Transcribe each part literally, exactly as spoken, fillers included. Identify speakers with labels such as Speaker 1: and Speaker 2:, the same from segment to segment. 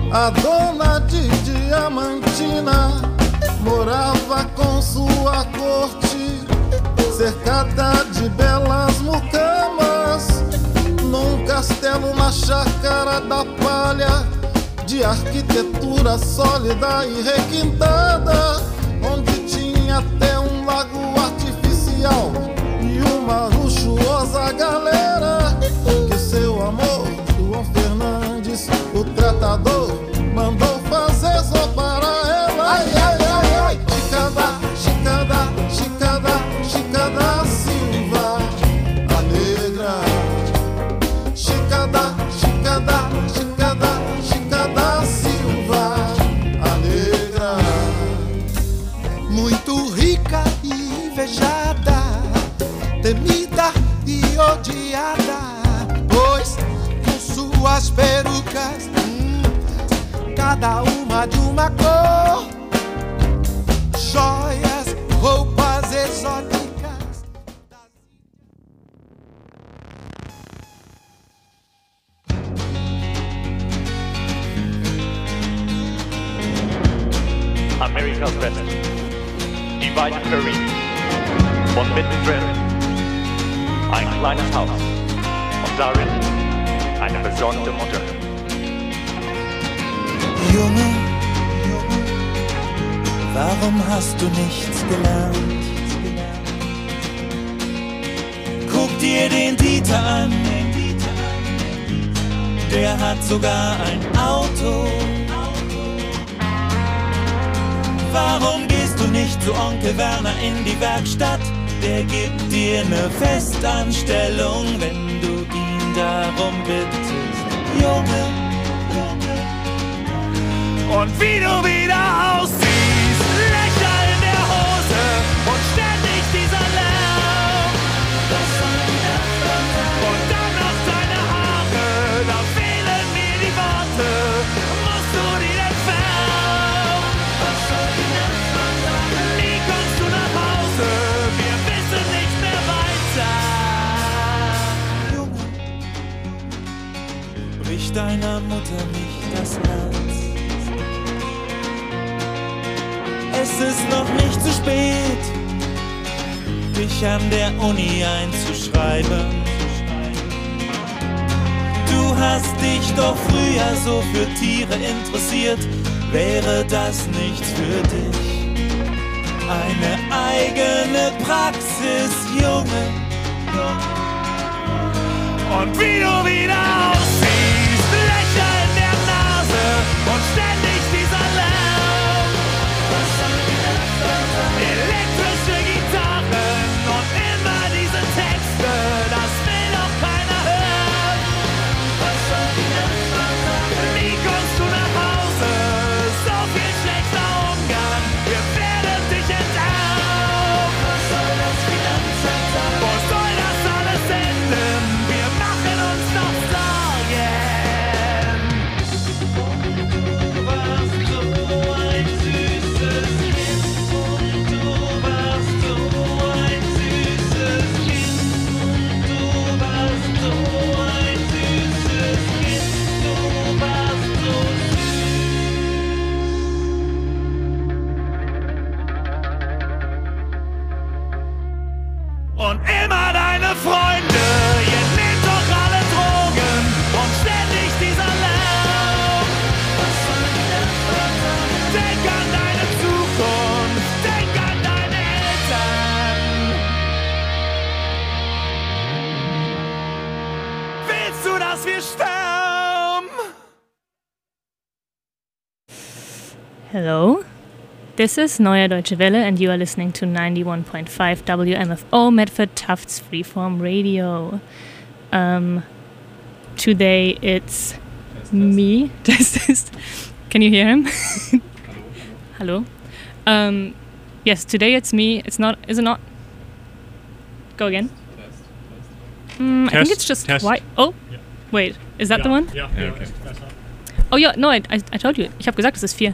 Speaker 1: A dona de Diamantina morava com sua corte, cercada de belas mucamas, num castelo na chácara da palha, de arquitetura sólida e requintada, onde tinha até um lago artificial e uma luxuosa galera que seu amor, João Fernandes, o tratador, mandou fazer só para ela. Ai, ai, ai, ai, Chicada, Chicada, Chicada, Chicada Silva, a negra. Chicada, Chicada, Chicada, Chicada Silva, a negra.
Speaker 2: Muito rica e invejada, temida e odiada, pois com suas perucas, hum, cada uma de uma cor, joias, roupas exóticas.
Speaker 3: Amerikas West, die weite Prairie, und mittendrin ein kleines Haus und darin eine besorgte Mutter.
Speaker 4: Junge, Junge, warum hast du nichts gelernt? Guck dir den Dieter an, der hat sogar ein Auto. Warum gehst du nicht zu Onkel Werner in die Werkstatt? Der gibt dir ne Festanstellung, wenn du ihn darum bittest, Junge, Junge. Und wie du wieder aussiehst, Löcher in der Hose und ständig dieser Lärm. Und dann noch deine Haare, da fehlen mir die Worte. Musst du die denn färben? Wie kommst du nach Hause? Wir wissen nicht mehr weiter. Junge, brich deiner Mutter nicht das Herz. Es ist noch nicht zu spät, dich an der Uni einzuschreiben. Du hast dich doch früher so für Tiere interessiert. Wäre das nichts für dich? Eine eigene Praxis, Junge. Und wie du wieder aussiehst, Löcher in der Nase und ständig dieser Lärm. Elektrische Gitarren und immer diese Texte, das will doch keiner hören. Wie kommst du nach Hause? So viel schlechter Umgang, wir werden dich enterben. Wo soll das alles enden? Wir machen uns noch Sorgen. Du warst so ein süßes Kind. Du warst so ein süßes Kind. Du warst so ein süßes Kind. Du warst so süß. Und immer deine Freunde, ihr nehmt doch alle Drogen und ständig dieser Lärm. Denk an deine Zukunft, denk an deine Eltern. Willst du, dass wir sterben?
Speaker 5: Hello, this is Neue Deutsche Welle and you are listening to ninety-one point five W M F O Medford Tufts Freeform Radio. Um, today it's me. This is, can you hear him? Hello. Um, yes, today it's me. It's not, is it not? Go again. Mm, I think it's just
Speaker 6: Test.
Speaker 5: white. Oh,
Speaker 6: Yeah.
Speaker 5: wait, is that the one?
Speaker 6: Ja,
Speaker 7: Ja,
Speaker 6: ja,
Speaker 7: okay.
Speaker 6: ist besser.
Speaker 5: Oh ja, no, I, I, I told you. Ich habe gesagt, es ist vier.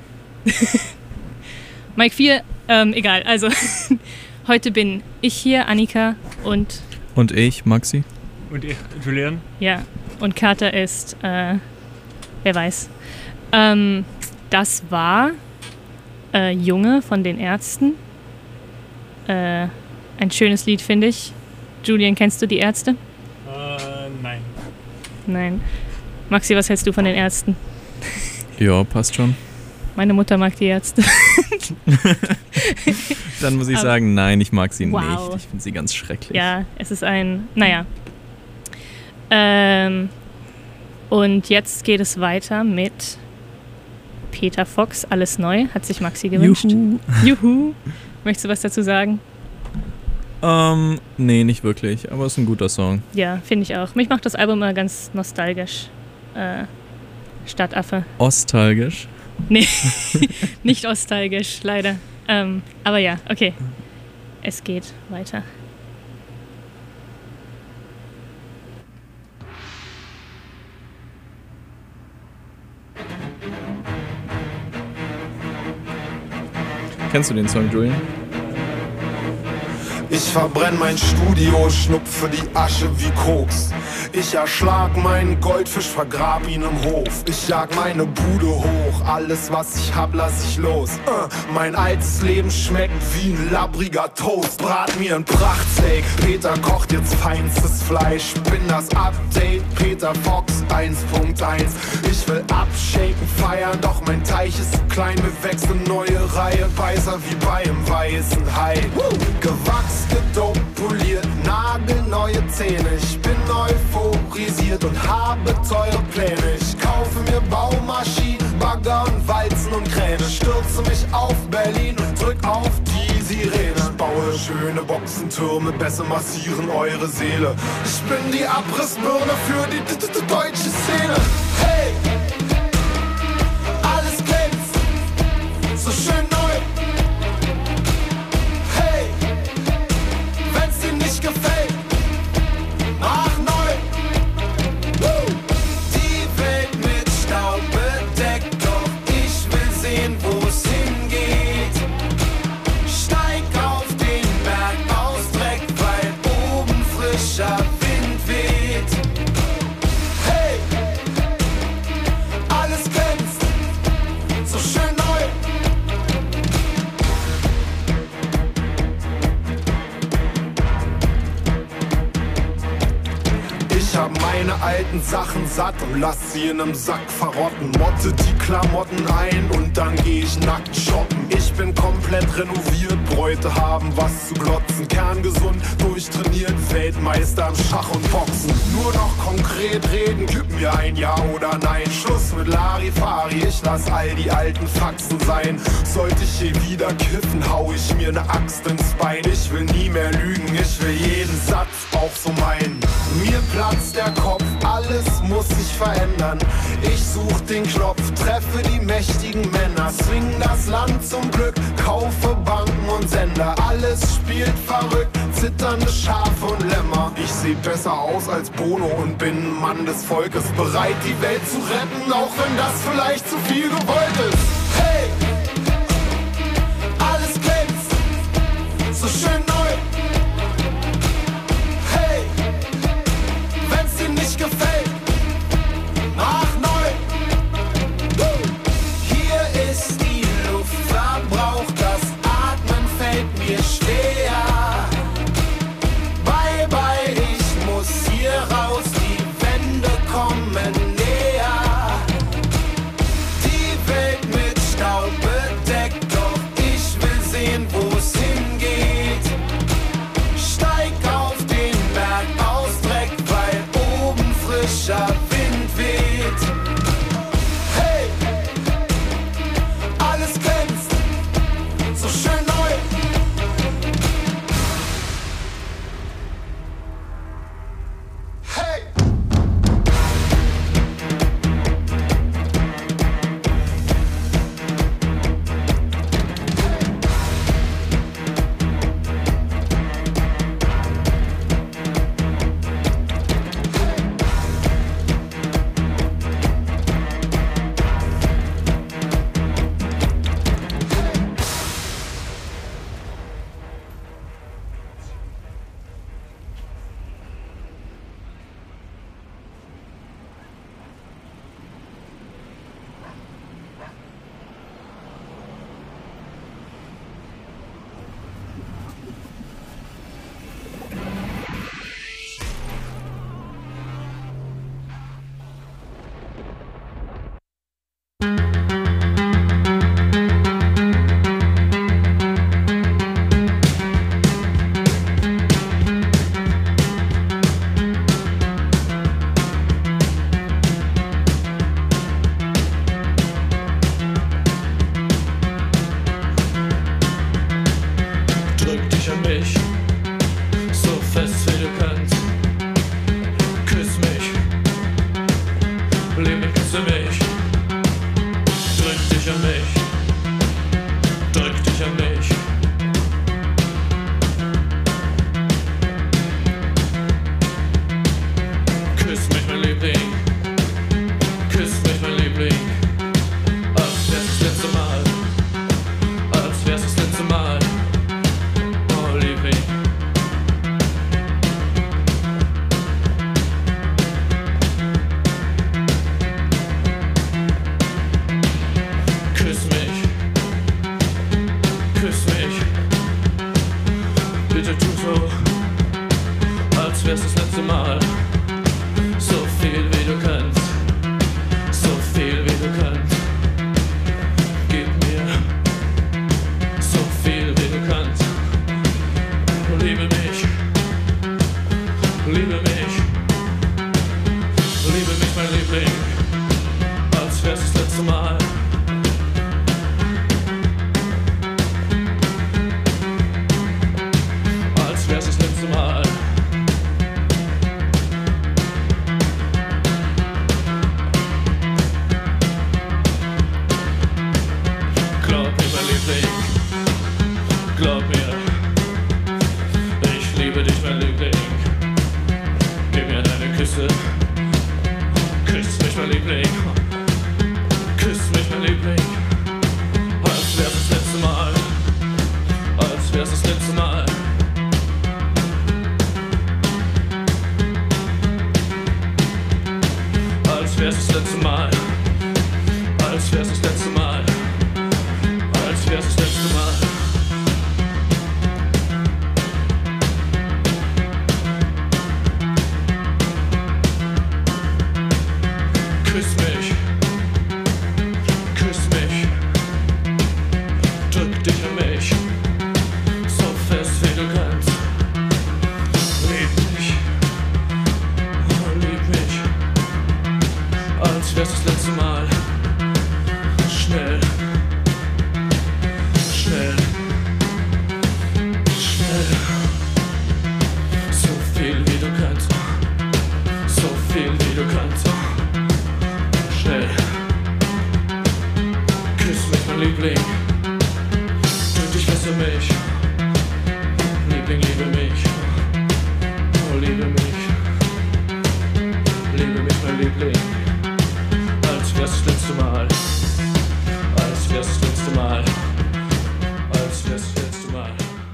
Speaker 5: Mike vier, ähm, egal. Also, heute bin ich hier, Annika und...
Speaker 7: Und ich, Maxi.
Speaker 6: Und ihr, Julian?
Speaker 5: Ja, und Carter ist, äh, wer weiß. Ähm, das war äh, Junge von den Ärzten. Äh, ein schönes Lied, finde ich. Julian, kennst du die Ärzte?
Speaker 6: Äh, nein.
Speaker 5: Nein. Maxi, was hältst du von den Ärzten?
Speaker 7: Ja, passt schon.
Speaker 5: Meine Mutter mag die Ärzte.
Speaker 7: Dann muss ich
Speaker 5: Aber,
Speaker 7: sagen, nein, ich mag sie
Speaker 5: wow.
Speaker 7: nicht. Ich finde sie ganz schrecklich.
Speaker 5: Ja, es ist ein, naja. Ähm, und jetzt geht es weiter mit Peter Fox, Alles neu, hat sich Maxi gewünscht.
Speaker 7: Juhu.
Speaker 5: Juhu. Möchtest du was dazu sagen?
Speaker 7: Ähm, nee, nicht wirklich, aber es ist ein guter Song.
Speaker 5: Ja, finde ich auch. Mich macht das Album immer ganz nostalgisch. Äh, Stadtaffe.
Speaker 7: Ostalgisch.
Speaker 5: Nee, nicht nostalgisch, leider. Ähm, aber ja, okay. Es geht weiter.
Speaker 7: Kennst du den Song, Julian?
Speaker 1: Ich verbrenn mein Studio, schnupfe die Asche wie Koks. Ich erschlag meinen Goldfisch, vergrab ihn im Hof. Ich jag meine Bude hoch, alles was ich hab lass ich los. uh, Mein altes Leben schmeckt wie ein labbriger Toast. Brat mir ein Prachtsteak, Peter kocht jetzt feinstes Fleisch. Bin das Update, Peter Fox eins Punkt eins. Ich will abshaken, feiern, doch mein Teich ist zu klein. Wir wechseln neue Reihe, Beißer wie bei einem weißen Hai. Gewachs, gedopt, poliert, nagelneue Zähne. Ich bin euphorisiert und habe teure Pläne. Ich kaufe mir Baumaschinen, Bagger und Walzen und Kräne. Stürze mich auf Berlin und drück auf die Sirene. Ich baue schöne Boxentürme, besser massieren eure Seele. Ich bin die Abrissbirne für die d- d- deutsche Szene. Hey! Alles glänzt, so schön neu. Hey! Wenn's dir nicht gefällt, mach neu. Woo! Die Welt mit Staub bedeckt, doch ich will sehen, wo's hingeht. Steig auf den Berg aus Dreck, weil oben frischer Wind weht. Hey! Alles glänzt, so schön neu. Ich hab meine alten Sachen satt und lass sie in nem Sack verrotten. Motte die Klamotten ein und dann geh ich nackt shoppen. Ich bin komplett renoviert, Bräute haben was zu glotzen. Kerngesund, durchtrainiert, Weltmeister im Schach und Boxen. Nur noch konkret reden, gib mir ein Ja oder Nein. Schluss mit Larifari, ich lass all die alten Faxen sein. Sollte ich hier wieder kiffen, hau ich mir ne Axt ins Bein. Ich will nie mehr lügen, ich will jeden Satz auch so meinen. Mir platzt der Kopf, alles muss sich verändern. Ich such den Knopf, treffe die mächtigen Männer. Swing das Land zum Glück, kaufe Banken und Sender. Alles spielt verrückt, zitternde Schafe und Lämmer. Ich seh besser aus als Bono und bin ein Mann des Volkes. Bereit die Welt zu retten, auch wenn das vielleicht zu viel gewollt ist. Hey! Alles glänzt, so schön neu. Hey! Wenn's dir nicht gefällt, mach neu. Woo! Hier ist die Luft verbraucht, das Atmen fällt mir schwer. Bye bye, ich muss hier raus, die Wände kommen näher. Die Welt mit
Speaker 4: mich, so fest wie du kannst. Küss mich, liebe, küsse mich, drück dich an mich, drück dich an mich. Küss mich, mein Liebling, küss mich, mein Liebling, als wär's das letzte Mal, als wär's das letzte Mal, oh Liebling. Küss mich, küss mich, bitte tu so, als wär's das letzte Mal. So viel wie du kannst, so viel wie du kannst. Gib mir so viel wie du kannst. Liebe mich, liebe mich, liebe mich, mein Liebling, als wär's das letzte Mal. Als wär's das letzte Mal. Glaub mir, mein Liebling, glaub mir, ich liebe dich, mein Liebling. Gib mir deine Küsse, küss mich, mein Liebling, küss mich, mein Liebling, als wär's das letzte Mal, als wär's das letzte Mal. Als wär's das letzte Mal, als wär's das letzte Mal, als wär's das letzte Mal. Küss mich, küss mich, drück dich an mich, so fest wie du kannst. Lieb mich, oh, lieb mich, als wär's das letzte Mal. Schnell, schnell, schnell, so viel wie du kannst, so viel wie du kannst. Schnell, küss mich, mein Liebling, drück dich fest an mich. Liebling, liebe mich, oh, liebe mich, liebe mich, mein Liebling, als wär's das letzte Mal, als wär's das letzte Mal, als wär's das letzte Mal.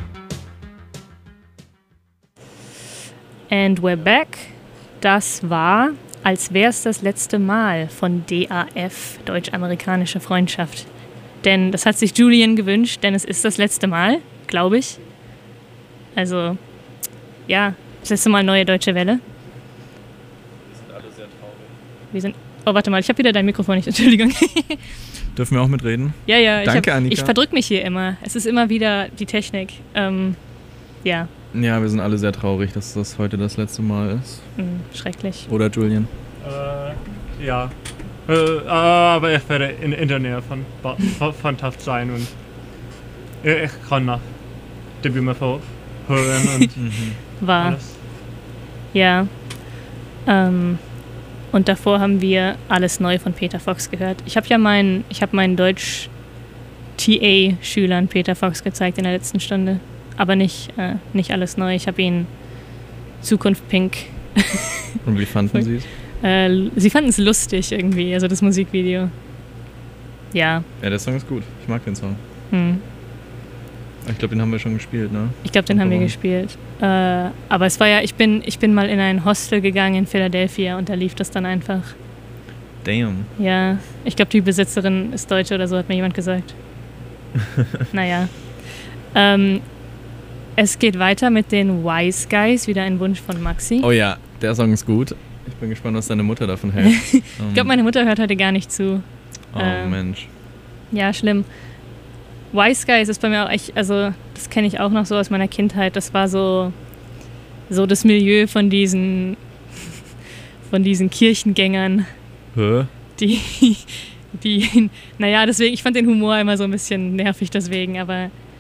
Speaker 5: And we're back. Das war Als wär's das letzte Mal von D A F, Deutsch-Amerikanische Freundschaft. Denn das hat sich Julian gewünscht, denn es ist das letzte Mal, glaube ich. Also, ja, das letzte Mal Neue Deutsche Welle.
Speaker 7: Wir sind alle sehr traurig.
Speaker 5: Wir sind, oh, warte mal, ich habe wieder dein Mikrofon nicht, Entschuldigung.
Speaker 7: Dürfen wir auch mitreden?
Speaker 5: Ja, ja,
Speaker 7: Danke,
Speaker 5: ich, hab,
Speaker 7: Annika.
Speaker 5: ich verdrück mich hier immer. Es ist immer wieder die Technik. Ähm, ja.
Speaker 7: Ja, wir sind alle sehr traurig, dass das heute das letzte Mal ist.
Speaker 5: Hm, schrecklich.
Speaker 7: Oder, Julian?
Speaker 6: Äh, ja. Äh, aber ich werde in, in der Nähe von, von, von Taft sein und ich kann nach Debüt mal hören und
Speaker 5: War.
Speaker 6: alles.
Speaker 5: Ja. Ähm, und davor haben wir Alles neu von Peter Fox gehört. Ich habe ja meinen, ich habe meinen Deutsch-T A-Schülern Peter Fox gezeigt in der letzten Stunde. Aber nicht, äh, nicht Alles neu. Ich habe ihnen Zukunft Pink.
Speaker 7: Und wie fanden sie es?
Speaker 5: Äh, sie fanden es lustig irgendwie, also das Musikvideo. Ja.
Speaker 7: Ja, der Song ist gut. Ich mag den Song.
Speaker 5: Hm.
Speaker 7: Ich glaube, den haben wir schon gespielt, ne?
Speaker 5: Ich glaube, den haben wir gespielt. Äh, aber es war ja, ich bin, ich bin mal in ein Hostel gegangen in Philadelphia und da lief das dann einfach.
Speaker 7: Damn.
Speaker 5: Ja, ich glaube, die Besitzerin ist Deutsche oder so, hat mir jemand gesagt. Naja. Ähm, es geht weiter mit den Wise Guys, wieder ein Wunsch von Maxi.
Speaker 7: Oh ja, der Song ist gut. Ich bin gespannt, was deine Mutter davon hält.
Speaker 5: Ich glaube, meine Mutter hört heute gar nicht zu.
Speaker 7: Oh
Speaker 5: ähm,
Speaker 7: Mensch.
Speaker 5: Ja, schlimm. Wise Guys ist bei mir auch echt, also das kenne ich auch noch so aus meiner Kindheit. Das war so, so das Milieu von diesen, von diesen Kirchengängern.
Speaker 7: Hä?
Speaker 5: Die, die, naja, deswegen, ich fand den Humor immer so ein bisschen nervig deswegen, aber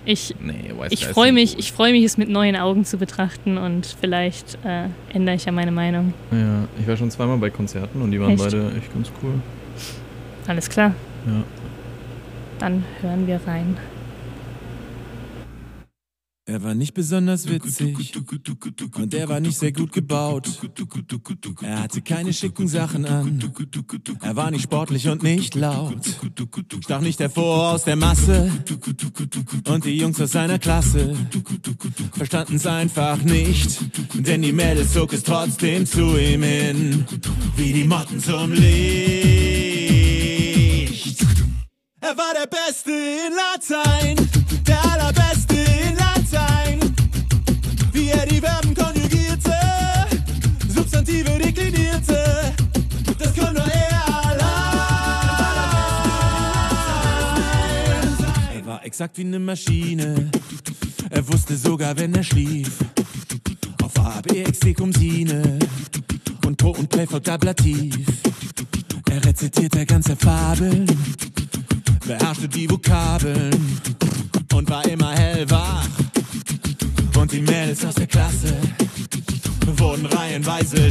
Speaker 5: Ich,
Speaker 7: Nee, Wise
Speaker 5: ich
Speaker 7: Guys
Speaker 5: freue
Speaker 7: sind
Speaker 5: mich,
Speaker 7: gut.
Speaker 5: ich freue mich, es mit neuen Augen zu betrachten und vielleicht äh, ändere ich ja meine Meinung.
Speaker 7: Ja, ich war schon zweimal bei Konzerten und die waren
Speaker 5: Echt?
Speaker 7: beide echt ganz cool.
Speaker 5: Alles klar,
Speaker 7: Ja.
Speaker 5: dann hören wir rein.
Speaker 2: Er war nicht besonders witzig und er war nicht sehr gut gebaut. Er hatte keine schicken Sachen an, er war nicht sportlich und nicht laut. Stach nicht hervor aus der Masse und die Jungs aus seiner Klasse verstanden's einfach nicht, denn die Mädels zog es trotzdem zu ihm hin, wie die Motten zum Licht. Er war der Beste in Latein, der Allerbeste in Latein. Wie er die Verben konjugierte, Substantive deklinierte, das kann nur er allein. Er war exakt wie eine Maschine, er wusste sogar, wenn er schlief. Auf A, B, X, D, Kumsine und Pro und Play folgt Ablativ. Er rezitierte ganze Fabeln, beherrschte die Vokabeln und war immer hellwach. Und die Mädels aus der Klasse wurden reihenweise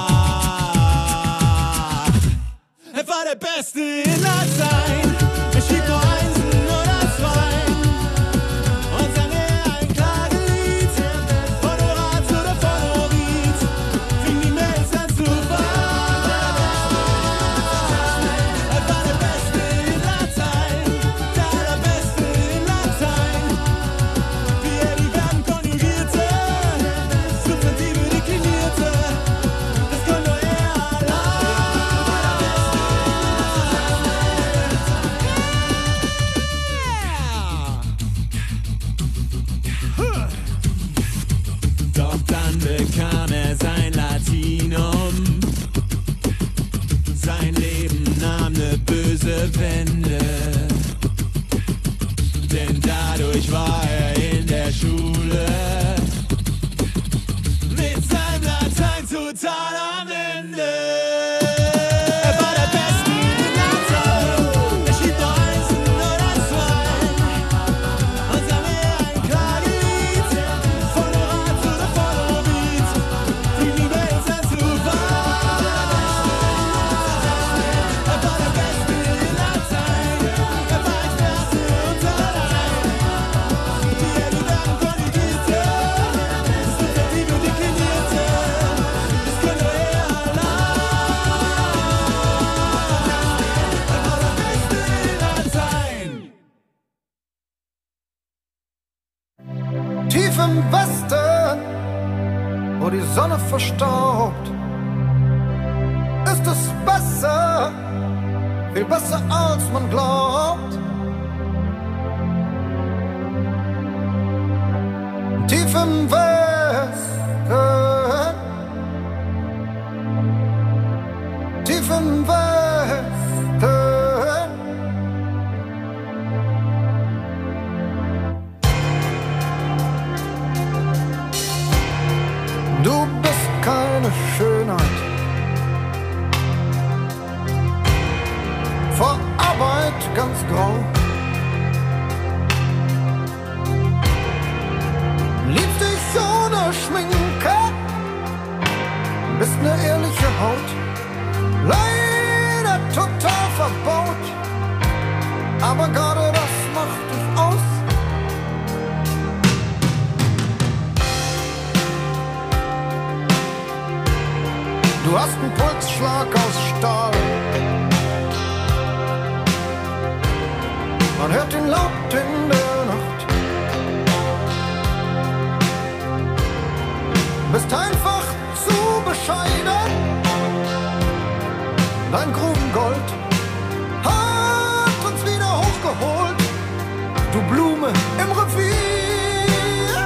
Speaker 2: schwach. Er war der Beste in Latein, er schrieb nur Einsen oder zwei und sang er ein Klagelied, von Horaz oder von Ovid, fing die Mädels an zu weinen. Er war der Beste in Latein, der Allerbeste in Latein. Wie er die Verben konjugierte, Substantive deklinierte, das kann nur er allein. Doch dann bekam er sein Latinum. Sein Leben nahm ne böse Wende. Denn dadurch war er in der Schule mit seinem Latein total am Ende. Er war der Beste in Latein, er schrieb nur Einsen oder zwei und sang mir ein Klagelied, von Horaz oder von Ovid, fing die Mädels an zu weinen. Er war der Beste in Latein, er war Experte und allein. Wie er die Verben konjugierte, Substantive deklinierte, das kann nur er allein. Er war der Beste in Latein.
Speaker 8: Tief im Westen, wo die Sonne verstaubt, ist es besser, viel besser als man glaubt. Tief im Westen, tief im Westen. Du bist keine Schönheit, vor Arbeit ganz grau. Liebst dich ohne Schminke, bist ne ehrliche Haut, leider total verbaut, aber gerade das macht dich aus. Du hast einen Pulsschlag aus Stahl. Man hört ihn laut in der Nacht. Bist einfach zu bescheiden. Dein Grubengold hat uns wieder hochgeholt. Du Blume im Revier.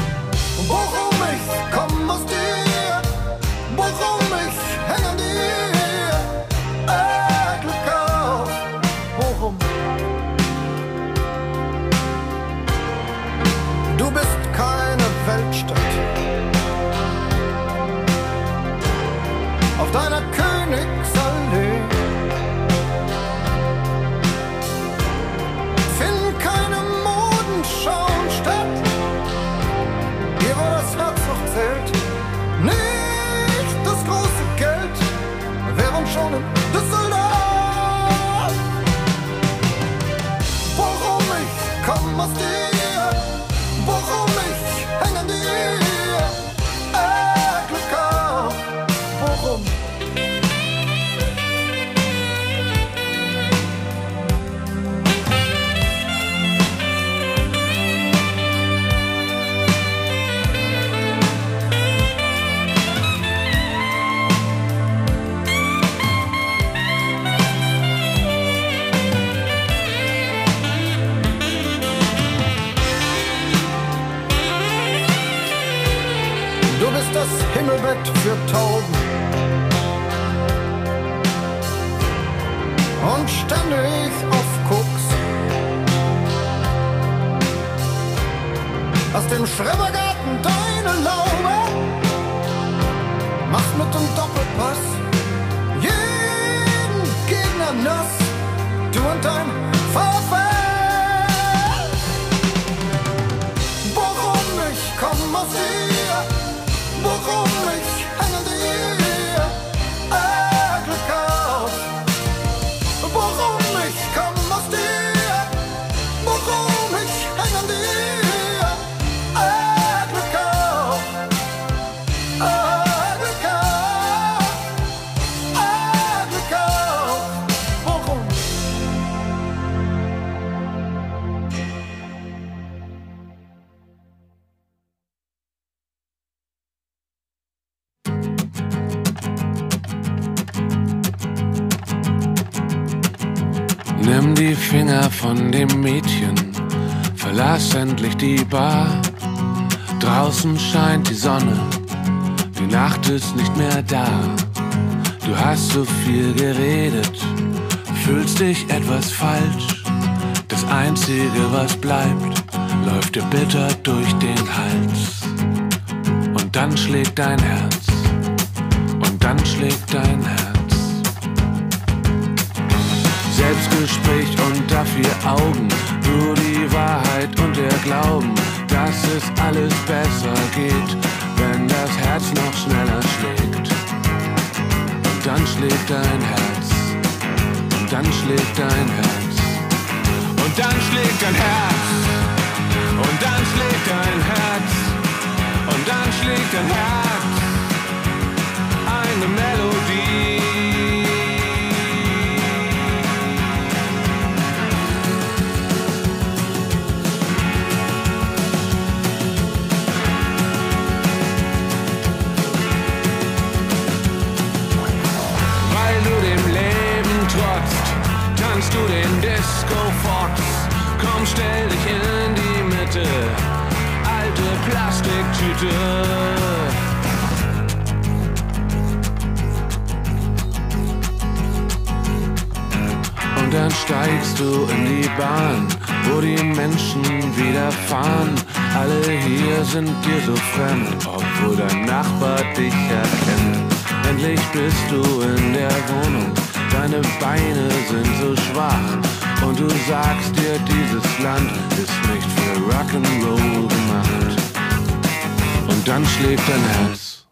Speaker 8: Worum ich komm aus dir, worum ich häng an dir. Bett für Tauben. Und ständig auf Koks. Aus dem Schrebergarten deine Laube. Mach mit dem Doppelpass jeden Gegner nass. Du und dein VfL. Bochum, ich komm aus dir. Bochum, ich hänge dir. Äh, Glück auf. Bochum, ich komm aus dir. Bochum, ich hänge an dir. Äh, Glück auf. Äh, Glück auf. Äh, Glück auf. Bochum.
Speaker 9: Nimm die Finger von dem Mädchen, verlass endlich die Bar. Draußen scheint die Sonne, die Nacht ist nicht mehr da. Du hast so viel geredet, fühlst dich etwas falsch. Das Einzige, was bleibt, läuft dir bitter durch den Hals. Und dann schlägt dein Herz, und dann schlägt dein Herz. Selbstgespräch unter vier Augen, nur die Wahrheit und der Glauben, dass es alles besser geht, wenn das Herz noch schneller schlägt. Und dann schlägt dein Herz, und dann schlägt dein Herz, und dann schlägt dein Herz, und dann schlägt dein Herz, und dann schlägt dein Herz, eine Melodie. Tanzt du den Disco-Fox, komm, stell dich in die Mitte, alte Plastiktüte. Und dann steigst du in die Bahn, wo die Menschen wieder fahren. Alle hier sind dir so fremd, obwohl dein Nachbar dich erkennt. Endlich bist du in der Wohnung, deine Beine sind so schwach und du sagst dir, dieses Land ist nicht für Rock'n'Roll gemacht. Und dann schlägt dein Herz.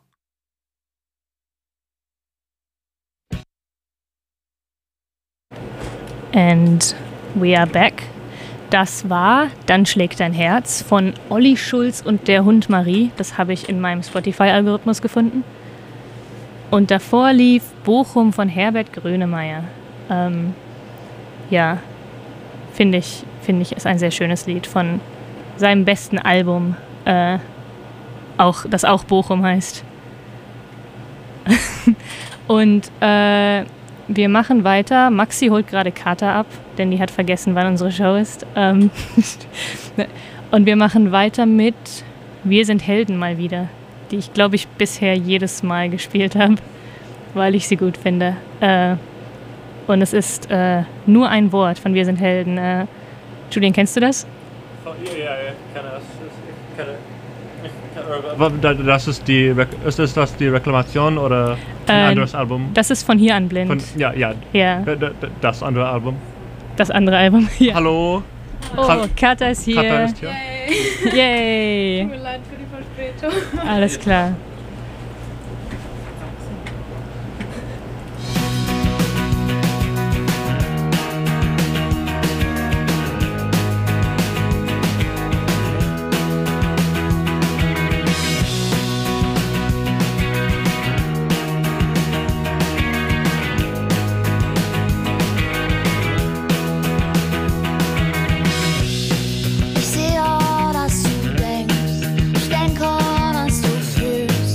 Speaker 5: And we are back. Das war Dann schlägt dein Herz von Olli Schulz und der Hund Marie. Das habe ich in meinem Spotify-Algorithmus gefunden. Und davor lief Bochum von Herbert Grönemeyer. Ähm, ja, finde ich, finde ich, ist ein sehr schönes Lied von seinem besten Album, äh, auch, das auch Bochum heißt. Und äh, wir machen weiter. Maxi holt gerade Kata ab, denn die hat vergessen, wann unsere Show ist. Ähm Und wir machen weiter mit Wir sind Helden mal wieder, die ich, glaube ich, bisher jedes Mal gespielt habe, weil ich sie gut finde. Äh, und es ist äh, nur ein Wort von Wir sind Helden. Äh, Julian, kennst du das?
Speaker 6: Ja, ja, ich kenne das. Das ist die, ist das die Reklamation oder ein äh, anderes Album?
Speaker 5: Das ist von Hier an Blind.
Speaker 6: Von, ja, ja,
Speaker 5: ja.
Speaker 6: Das andere Album.
Speaker 5: Das andere Album, ja.
Speaker 6: Hallo.
Speaker 5: Oh, Kata ist hier.
Speaker 6: Kata ist hier.
Speaker 5: Yay. Yay.
Speaker 10: Tut mir leid für die Verspätung.
Speaker 5: Alles klar.
Speaker 10: Ich sehe, dass du denkst, ich denke, dass du fühlst.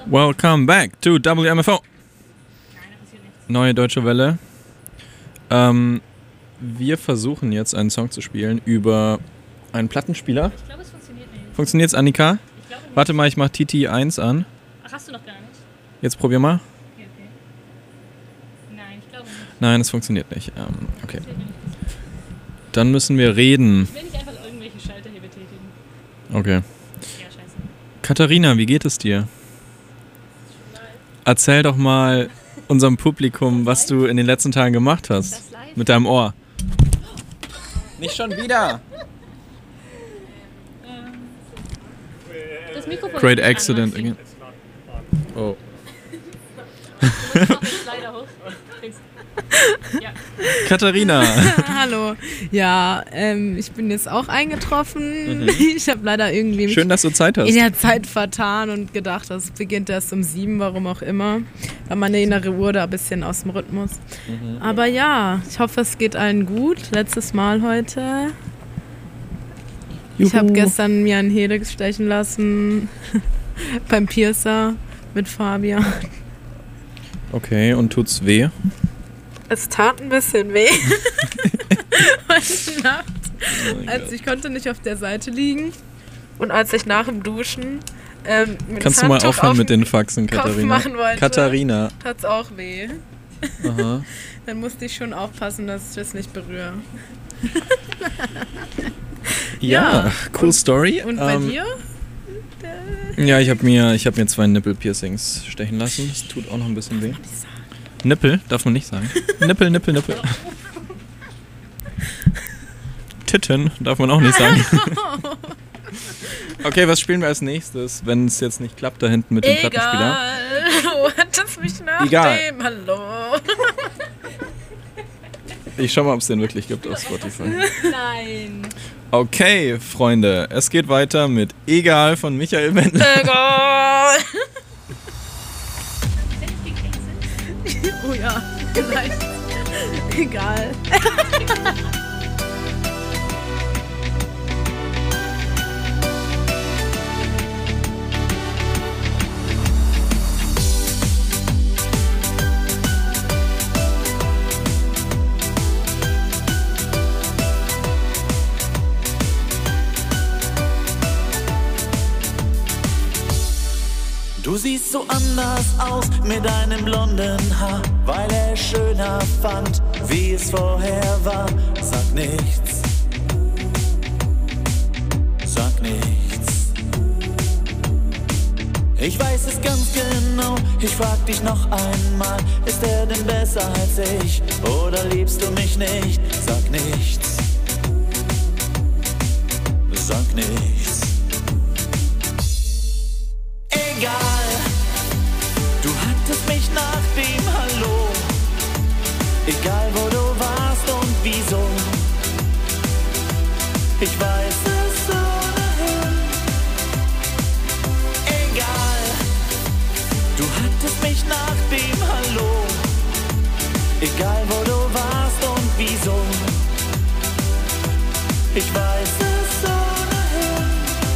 Speaker 7: Welcome back to W M F O. Neue Deutsche Welle. Ähm, wir versuchen jetzt einen Song zu spielen über einen Plattenspieler.
Speaker 5: Ich glaube, es funktioniert nicht.
Speaker 7: Funktioniert's, Annika?
Speaker 5: Ich glaube nicht.
Speaker 7: Warte mal, ich mach T T eins an.
Speaker 5: Ach, hast du noch gar nicht?
Speaker 7: Jetzt probier mal.
Speaker 5: Okay, okay. Nein, ich glaube nicht.
Speaker 7: Nein, es funktioniert nicht. Ähm, okay. Dann müssen wir reden.
Speaker 5: Ich will nicht einfach irgendwelche Schalter hier betätigen.
Speaker 7: Okay.
Speaker 5: Ja, scheiße.
Speaker 7: Katharina, wie geht es dir? Erzähl doch mal unserem Publikum, was du in den letzten Tagen gemacht hast. Mit deinem Ohr. Nicht schon wieder!
Speaker 5: Das Mikrofon
Speaker 7: Great
Speaker 5: ist an,
Speaker 7: accident
Speaker 5: Maxi.
Speaker 7: again. Oh.
Speaker 5: Du musst noch den Slider hoch. Ja.
Speaker 7: Katharina!
Speaker 10: Hallo. Ja, ähm, ich bin jetzt auch eingetroffen.
Speaker 7: Mhm.
Speaker 10: Ich habe leider irgendwie mich
Speaker 7: Schön, dass du Zeit hast.
Speaker 10: in der Zeit vertan und gedacht, das beginnt erst um sieben, warum auch immer. War meine innere Uhr da ein bisschen aus dem Rhythmus.
Speaker 7: Mhm.
Speaker 10: Aber ja, ich hoffe, es geht allen gut. Letztes Mal heute. Ich habe
Speaker 7: Juhu.
Speaker 10: gestern mir einen Helix stechen lassen beim Piercer mit Fabian.
Speaker 7: Okay, und tut's weh?
Speaker 10: Es tat ein bisschen weh. Heute Nacht.
Speaker 7: Oh mein
Speaker 10: Als
Speaker 7: Gott.
Speaker 10: ich konnte nicht auf der Seite liegen. Und als ich nach dem Duschen ähm, mit
Speaker 7: Kannst
Speaker 10: das
Speaker 7: du mal
Speaker 10: Handtuch
Speaker 7: aufhören
Speaker 10: auf
Speaker 7: mit
Speaker 10: den
Speaker 7: den Faxen,
Speaker 10: Kopf
Speaker 7: Katharina?
Speaker 10: machen wollte,
Speaker 7: Katharina.
Speaker 10: tat's auch weh.
Speaker 7: Aha.
Speaker 10: Dann musste ich schon aufpassen, dass ich das nicht berühre.
Speaker 7: Ja,
Speaker 10: Ja.
Speaker 7: cool Story.
Speaker 10: Und bei
Speaker 7: Ähm,
Speaker 10: dir?
Speaker 7: Ja, ich habe mir, ich hab mir zwei Nippel-Piercings stechen lassen. Das tut auch noch ein bisschen weh. Nippel? Darf man nicht sagen. Nippel, Nippel, Nippel. Titten darf man auch nicht sagen. Okay, was spielen wir als nächstes, wenn es jetzt nicht klappt da hinten mit dem Plattenspieler?
Speaker 10: Egal. Wo hat es mich nach
Speaker 7: Egal.
Speaker 10: dem? Hallo.
Speaker 7: Ich schau mal, ob es den wirklich gibt auf Spotify.
Speaker 10: Nein.
Speaker 7: Okay, Freunde, es geht weiter mit Egal von Michael Wendler.
Speaker 10: Egal. Oh ja, vielleicht. Egal.
Speaker 4: Du siehst so anders aus mit deinem blonden Haar, weil er es schöner fand, wie es vorher war. Sag nichts, sag nichts. Ich weiß es ganz genau, ich frag dich noch einmal, ist er denn besser als ich, oder liebst du mich nicht? Sag nichts, sag nichts. Egal, du hattest mich nach dem Hallo. Egal wo du warst und wieso, ich weiß es ohnehin. Egal, du hattest mich nach dem Hallo. Egal wo du warst und wieso, ich weiß es ohnehin.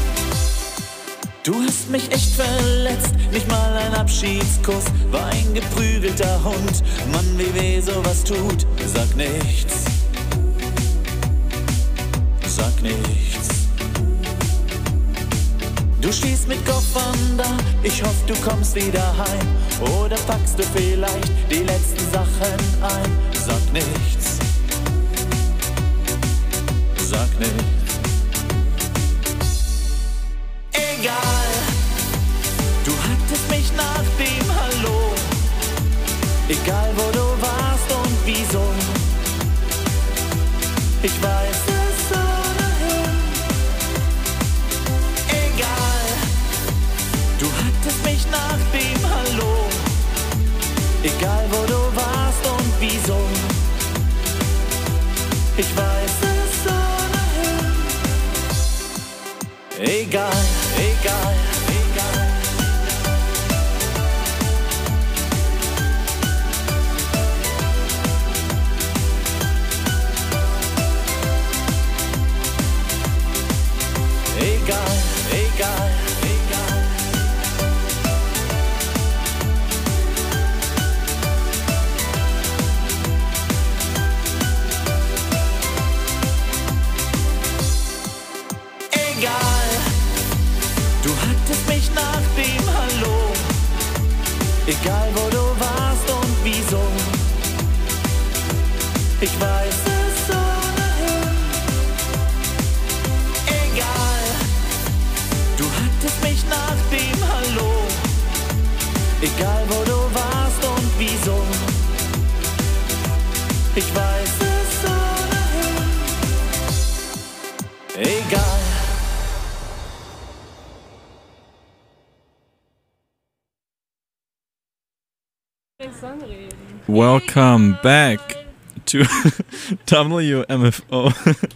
Speaker 4: Du hast mich echt verletzt, nicht mal ein Abschiedskuss, war ein geprügelter Hund. Mann, wie weh sowas tut, sag nichts, sag nichts. Du stehst mit Koffern da, ich hoffe du kommst wieder heim. Oder packst du vielleicht die letzten Sachen ein, sag nichts, sag nichts. Egal, du hattest mich nach dem Hallo. Egal wo du warst und wieso, ich weiß es ohnehin. Egal, du hattest mich nach dem Hallo. Egal wo du warst und wieso, ich weiß es ohnehin. Egal, egal, egal. Egal, egal, egal. Ich weiß es ohnehin. Egal, du hattest mich nach dem Hallo. Egal wo du warst und wieso. Ich weiß es ohnehin. Egal.
Speaker 7: Welcome back to W M F O.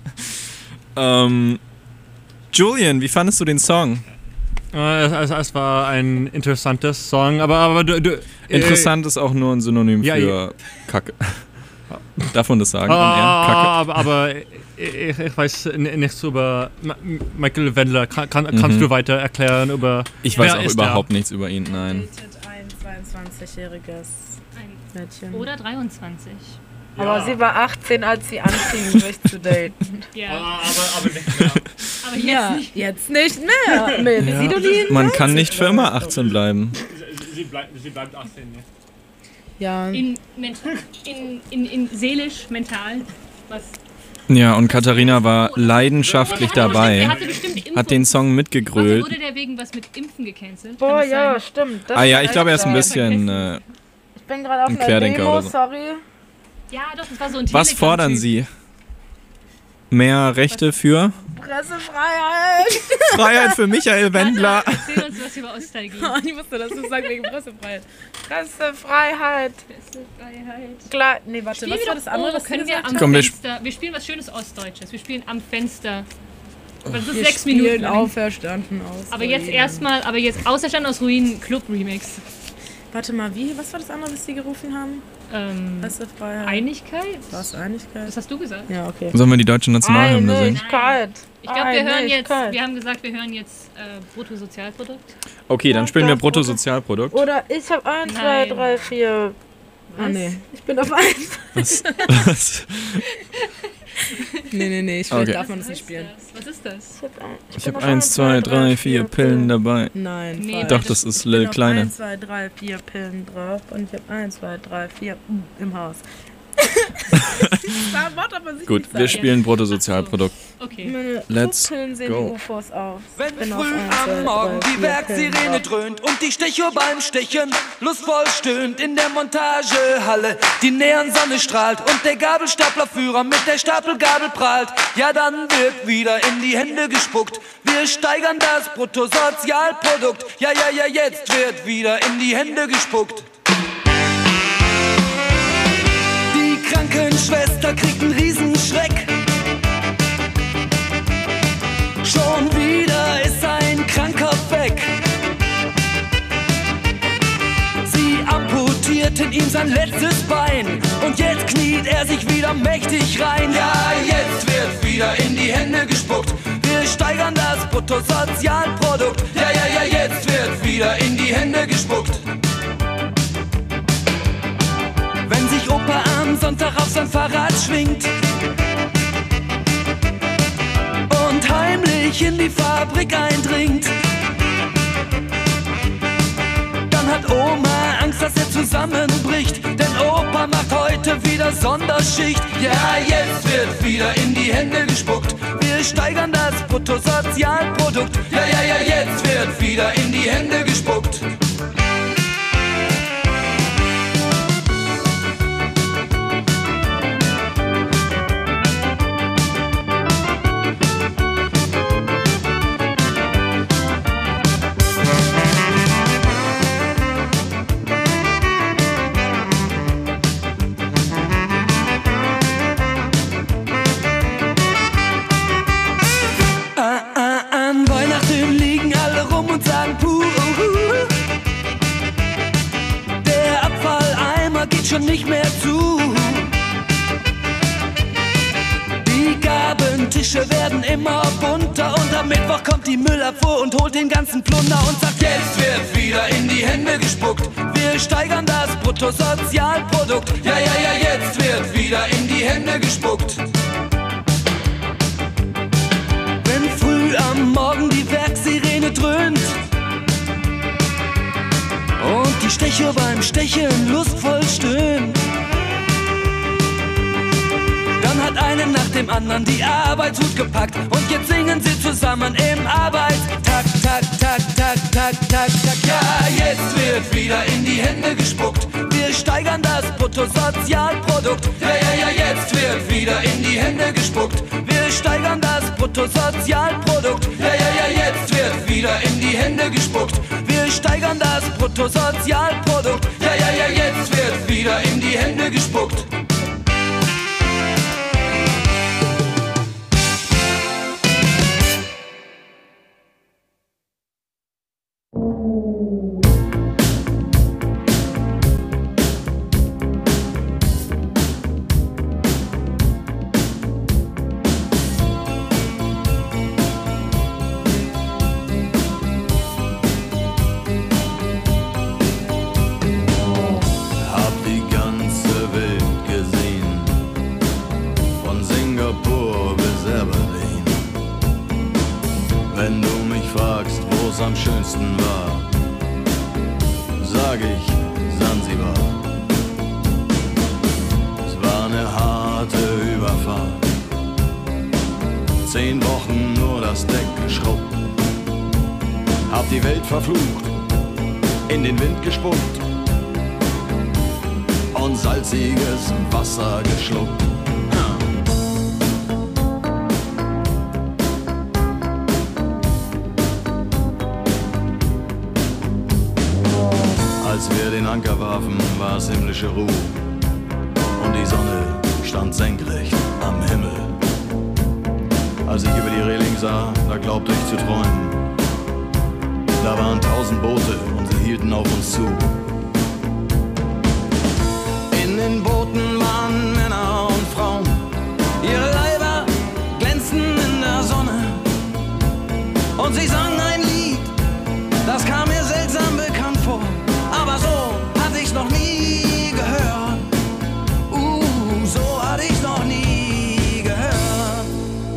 Speaker 7: ähm, Julian, wie fandest du den Song?
Speaker 6: Äh, es, es war ein interessantes Song, aber, aber du, du,
Speaker 7: Interessant äh, ist auch nur ein Synonym
Speaker 6: ja,
Speaker 7: für
Speaker 6: ja.
Speaker 7: Kacke. Darf man das sagen?
Speaker 6: Ah,
Speaker 7: Kacke?
Speaker 6: Aber, aber ich, ich weiß nichts über Michael Wendler. Kann, kann, mhm. Kannst du weiter erklären über...
Speaker 7: Ich weiß auch überhaupt der? nichts über ihn, nein.
Speaker 10: Ein zweiundzwanzigjähriges Mädchen.
Speaker 5: Oder dreiundzwanzig.
Speaker 10: Ja. Aber sie war achtzehn, als sie anfing, mich zu daten.
Speaker 5: Ja.
Speaker 6: Aber, aber nicht mehr.
Speaker 5: Aber jetzt,
Speaker 10: ja,
Speaker 5: nicht.
Speaker 10: jetzt nicht mehr. Mit
Speaker 7: ja.
Speaker 10: Sidolin
Speaker 7: Man kann nicht für immer achtzehn bleiben.
Speaker 6: Sie, sie, bleibt, sie bleibt achtzehn, ja.
Speaker 10: Ja.
Speaker 5: In, in, in, in seelisch, mental, was...
Speaker 7: Ja, und Katharina war leidenschaftlich dabei, hat den Song mitgegrölt.
Speaker 5: Wurde der wegen was mit Impfen gecancelt?
Speaker 10: Boah, ja, stimmt.
Speaker 7: Das ah ja, ich glaube, er ist ein bisschen äh,
Speaker 10: ich bin gerade auf
Speaker 7: ein
Speaker 10: einer
Speaker 7: Querdenker
Speaker 10: Demo,
Speaker 7: oder so.
Speaker 10: sorry.
Speaker 5: Ja, doch, das war so ein
Speaker 7: Was fordern Sie? Mehr Rechte für?
Speaker 10: Pressefreiheit!
Speaker 7: Freiheit für Michael Wendler.
Speaker 5: Erzähl uns was über Nostalgie.
Speaker 10: Oh, ich musste das so sagen wegen Pressefreiheit. Pressefreiheit.
Speaker 5: Pressefreiheit.
Speaker 10: Klar, nee, warte,
Speaker 5: Spielen
Speaker 10: was war das andere, was
Speaker 5: können
Speaker 10: du
Speaker 5: wir
Speaker 10: gesagt
Speaker 5: am
Speaker 7: Komm, wir
Speaker 5: Fenster, wir spielen was Schönes Ostdeutsches. Wir spielen am Fenster. Aber das ist
Speaker 10: wir
Speaker 5: sechs Minuten lang.
Speaker 10: Auferstanden aus
Speaker 5: Aber jetzt
Speaker 10: Ruinen.
Speaker 5: erstmal, aber jetzt Auferstanden aus Ruinen Club Remix.
Speaker 10: Warte mal, wie? Was war das andere, was sie gerufen haben?
Speaker 5: Ähm,
Speaker 10: Pressefreiheit.
Speaker 5: Einigkeit?
Speaker 10: Was, Einigkeit?
Speaker 5: Das hast du gesagt.
Speaker 10: Ja, okay.
Speaker 7: Sollen wir die deutsche Nationalhymne singen?
Speaker 10: Einigkeit.
Speaker 5: Ich glaube, wir hören jetzt, wir haben gesagt, wir hören jetzt äh, Bruttosozialprodukt.
Speaker 7: Okay, dann spielen wir Bruttosozialprodukt.
Speaker 10: Oder ich habe eins, zwei, drei, vier. Ah, nee. Ich bin auf eins.
Speaker 7: Was? Was?
Speaker 10: nee, nee, nee, ich
Speaker 7: okay.
Speaker 10: darf man das nicht spielen.
Speaker 5: Was ist das?
Speaker 7: Ich habe eins, zwei, drei, vier Pillen dabei.
Speaker 10: Nein,
Speaker 5: nee,
Speaker 7: doch, das ist Lil Kleine.
Speaker 10: eins, zwei, drei, vier Pillen drauf und ich habe eins, zwei, drei, vier im Haus.
Speaker 7: Gut, wir spielen Bruttosozialprodukt.
Speaker 5: Okay.
Speaker 10: Meine
Speaker 7: Let's
Speaker 10: Pillen sehen
Speaker 7: go.
Speaker 10: U F Os aus.
Speaker 4: Wenn früh am Morgen die Werksirene dröhnt und die Stechuhr beim Stechen lustvoll stöhnt in der Montagehalle, die Neonsonne strahlt und der Gabelstaplerführer mit der Stapelgabel prahlt, ja dann wird wieder in die Hände gespuckt. Wir steigern das Bruttosozialprodukt, ja, ja, ja, jetzt wird wieder in die Hände gespuckt. Die Krankenschwester kriegt einen Riesenschreck. Schon wieder ist ein Kranker weg. Sie amputierten ihm sein letztes Bein und jetzt kniet er sich wieder mächtig rein. Ja, jetzt wird wieder in die Hände gespuckt. Wir steigern das Bruttosozialprodukt. Ja, ja, ja, jetzt wird wieder in die Hände gespuckt. Wenn sich Opa am Sonntag auf sein Fahrrad schwingt und heimlich in die Fabrik eindringt, dann hat Oma Angst, dass er zusammenbricht, denn Opa macht heute wieder Sonderschicht. Ja, jetzt wird wieder in die Hände gespuckt. Wir steigern das Bruttosozialprodukt. Ja, ja, ja, jetzt wird wieder in die Hände gespuckt. Schon nicht mehr zu. Die Gabentische werden immer bunter und am Mittwoch kommt die Müllabfuhr und holt den ganzen Plunder und sagt, jetzt wird wieder in die Hände gespuckt. Wir steigern das Bruttosozialprodukt. Ja, ja, ja, jetzt wird wieder in die Hände gespuckt. Wenn früh am Morgen die Werksirene dröhnt und die Stechuhr beim Stechen lustvoll stöhnt,
Speaker 11: dem anderen die Arbeitshut gepackt und jetzt singen sie zusammen im Arbeitstakt, tak, tak, tak, tak, tak, tak. Ja, jetzt wird wieder in die Hände gespuckt. Wir steigern das Bruttosozialprodukt. Ja, ja, ja, jetzt wird wieder in die Hände gespuckt. Wir steigern das Bruttosozialprodukt. Ja, ja, ja, jetzt wird wieder in die Hände gespuckt. Wir steigern das Bruttosozialprodukt. Ja, ja, ja, jetzt wird wieder in die Hände gespuckt.
Speaker 12: Am schönsten war, sag ich Sansibar. Es war eine harte Überfahrt, zehn Wochen nur das Deck geschrubbt, hab die Welt verflucht, in den Wind gespuckt und salziges Wasser geschluckt. Als wir den Anker warfen, war es himmlische Ruhe und die Sonne stand senkrecht am Himmel. Als ich über die Reling sah, da glaubte ich zu träumen. Da waren tausend Boote und sie hielten auf uns zu. In den Booten waren Männer und Frauen, ihre Leiber glänzten in der Sonne und sie sangen ein Lied, das kam mir seltsam bekannt vor. Aber so hatte ich's noch nie gehört. Uh, so hatte ich's noch nie gehört.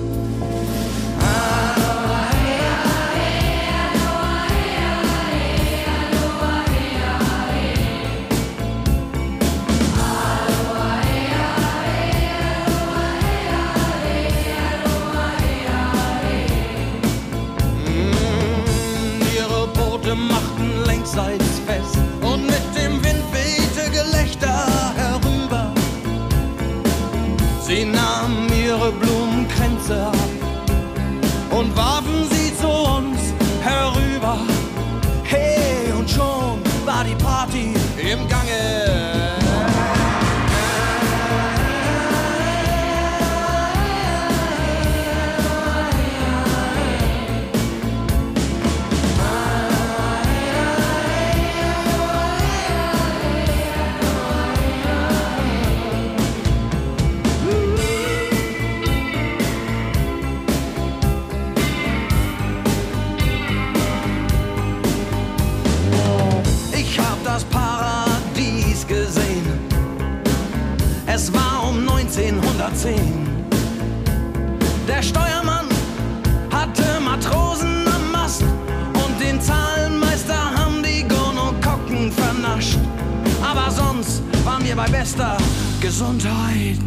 Speaker 12: Mm, ihre Boote machten längsseits fest. Und mit dem Wind wehte Gelächter herüber. Sie nahmen ihre Blumenkränze ab und warfen sie zu uns herüber. Hey, und schon war die Party im Gange. Es war um neunzehnhundertzehn. Der Steuermann hatte Matrosen am Mast und den Zahlenmeister haben die Gonokokken vernascht. Aber sonst waren wir bei bester Gesundheit.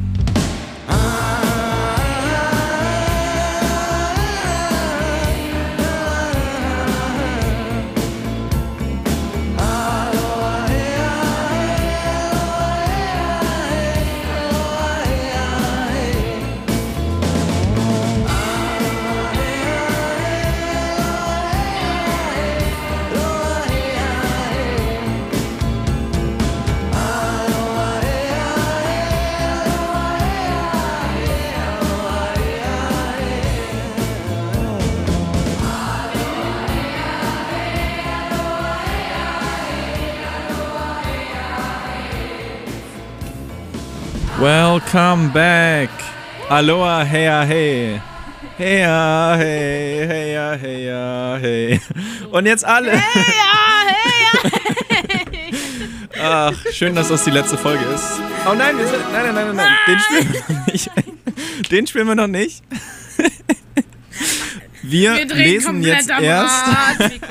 Speaker 7: Welcome back. Aloha, heya, hey. Heya, hey, heya, heya, hey. Und jetzt alle.
Speaker 5: Heya, heya, hey.
Speaker 7: Ach, schön, dass das die letzte Folge ist. Oh nein, wir sind, nein, nein, nein, nein, nein. Den spielen wir noch nicht. Den spielen wir noch nicht. Wir,
Speaker 10: wir
Speaker 7: lesen jetzt erst.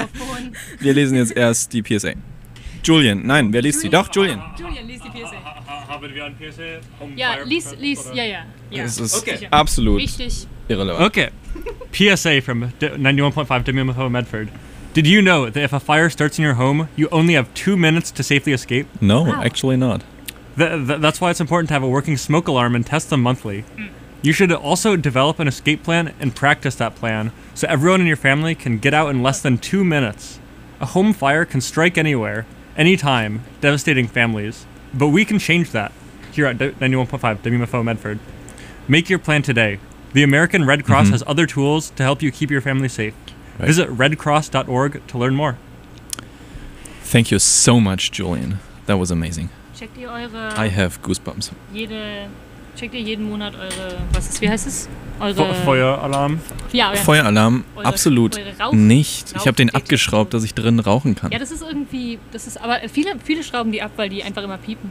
Speaker 7: Wir lesen jetzt erst die P S A. Julian, nein, wer liest sie? Doch, Julian.
Speaker 10: Julian liest die P S A.
Speaker 6: Haben wir ein P S A? Home
Speaker 5: Ja,
Speaker 6: Fire
Speaker 5: lies,
Speaker 6: Prep,
Speaker 5: lies,
Speaker 6: oder?
Speaker 5: ja, ja. ja.
Speaker 7: Es ist
Speaker 6: Okay.
Speaker 7: absolut
Speaker 5: Wichtig.
Speaker 7: irrelevant.
Speaker 6: Okay. P S A from ninety-one point five W M F O Medford. Did you know that if a fire starts in your home, you only have two minutes to safely escape?
Speaker 7: No,
Speaker 5: Wow.
Speaker 7: actually not.
Speaker 6: Th- th- that's why it's important to have a working smoke alarm and test them monthly. You should also develop an escape plan and practice that plan so everyone in your family can get out in less than two minutes. A home fire can strike anywhere, anytime, devastating families. But we can change that here at ninety-one point five W M F O Medford. Make your plan today. The American Red Cross
Speaker 7: Mhm.
Speaker 6: has other tools to help you keep your family safe.
Speaker 7: Right.
Speaker 6: Visit red cross dot org to learn more.
Speaker 7: Thank you so much, Julian. That was amazing.
Speaker 5: Checkt ihr eure.
Speaker 7: I have goosebumps.
Speaker 5: Jede. Checkt ihr jeden Monat eure. Was ist, wie heißt es? Eure.
Speaker 6: Fe- Feueralarm.
Speaker 5: Ja, euer,
Speaker 7: Feueralarm,
Speaker 5: eure-
Speaker 7: absolut
Speaker 5: eure Rauch-
Speaker 7: nicht. Ich habe den
Speaker 5: Rauchdetektor.
Speaker 7: abgeschraubt, dass ich drin rauchen kann.
Speaker 5: Ja, das ist irgendwie. Das ist. Aber viele, viele schrauben die ab, weil die einfach immer piepen.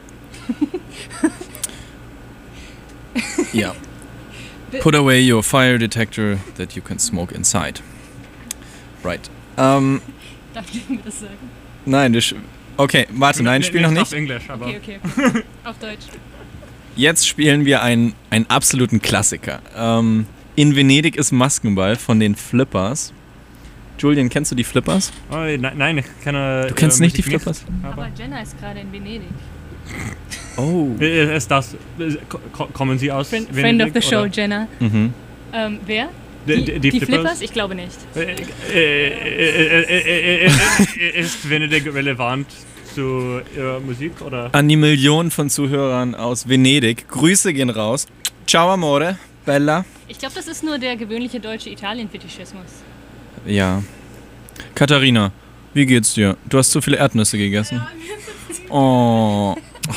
Speaker 7: Ja. Put away your fire detector that you can smoke inside. Right. Ähm,
Speaker 5: Darf ich mir das sagen?
Speaker 7: nein, das, okay, warte, nein, spiel noch
Speaker 6: Auf
Speaker 7: nicht.
Speaker 6: Englisch, aber
Speaker 5: Okay, okay. okay. Auf Deutsch.
Speaker 7: Jetzt spielen wir einen, einen absoluten Klassiker. Ähm, in Venedig ist Maskenball von den Flippers. Julian, kennst du die Flippers?
Speaker 6: Oh, nein, nein, ich kenne.
Speaker 7: Du kennst
Speaker 6: äh,
Speaker 7: nicht die
Speaker 6: Musik
Speaker 7: Flippers?
Speaker 5: Aber Jenna ist gerade in Venedig.
Speaker 7: Oh.
Speaker 6: Äh, Ist das, äh, ko- kommen Sie aus
Speaker 5: Friend,
Speaker 6: Venedig,
Speaker 5: friend of the show,
Speaker 6: oder?
Speaker 5: Jenna.
Speaker 7: Mhm.
Speaker 5: Ähm, wer?
Speaker 6: Die-
Speaker 5: Die,
Speaker 6: die
Speaker 5: die
Speaker 6: Flippers?
Speaker 5: Flippers? Ich glaube nicht.
Speaker 6: Äh, äh, äh, äh, äh, äh, Ist Venedig relevant zu Ihrer Musik, oder?
Speaker 7: An die Millionen von Zuhörern aus Venedig. Grüße gehen raus. Ciao, amore. Bella.
Speaker 5: Ich glaube, das ist nur der gewöhnliche deutsche Italien-Fetischismus.
Speaker 7: Ja. Katharina, wie geht's dir? Du hast zu viele Erdnüsse gegessen. Oh.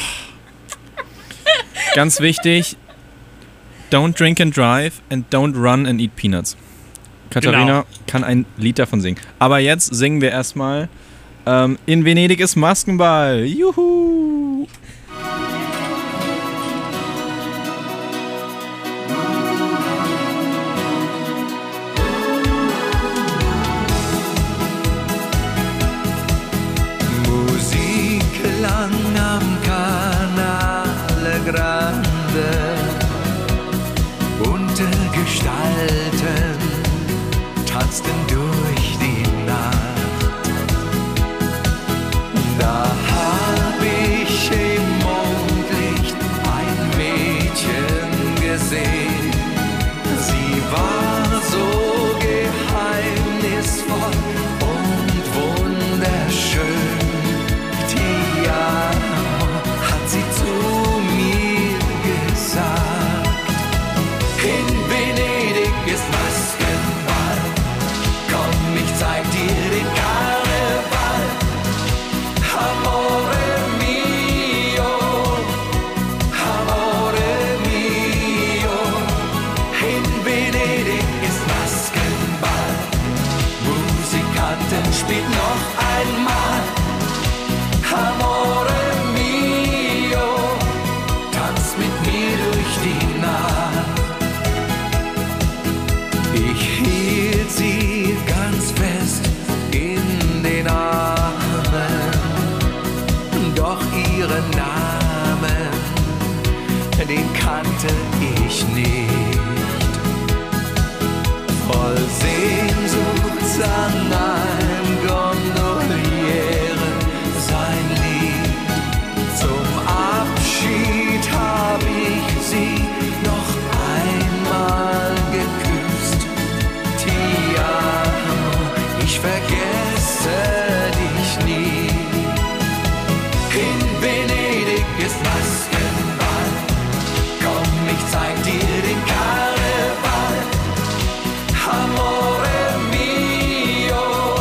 Speaker 7: Ganz wichtig. Don't drink and drive and don't run and eat peanuts. Katharina
Speaker 6: Genau.
Speaker 7: kann ein Lied davon singen. Aber jetzt singen wir erstmal ähm, In Venedig ist Maskenball. Juhu!
Speaker 12: Musik lang am Canale Grande, bunte Gestalten tanzten durch die Nacht. Da hab ich im Mondlicht ein Mädchen gesehen. Sie war so geheimnisvoll und wunderschön. Ti amo, hat sie zu mir gesagt. In Venedig ist Maskenball. Komm, ich zeig dir den Karneval. Amore mio, amore mio. In Venedig ist Maskenball. Musikanten spielt noch einmal. Amore mio, tanz mit mir durch die Nacht. Ich hielt sie ganz fest in den Armen, doch ihren Namen, den kannte ich nicht. Voll Sehnsucht sang ein Gondoliere sein Lied. Zum Abschied hab ich sie noch einmal geküsst. Ti amo, ich vergesse dich nie. In Venedig ist Maskenball. Komm, ich zeig dir den Karneval. Amore mio,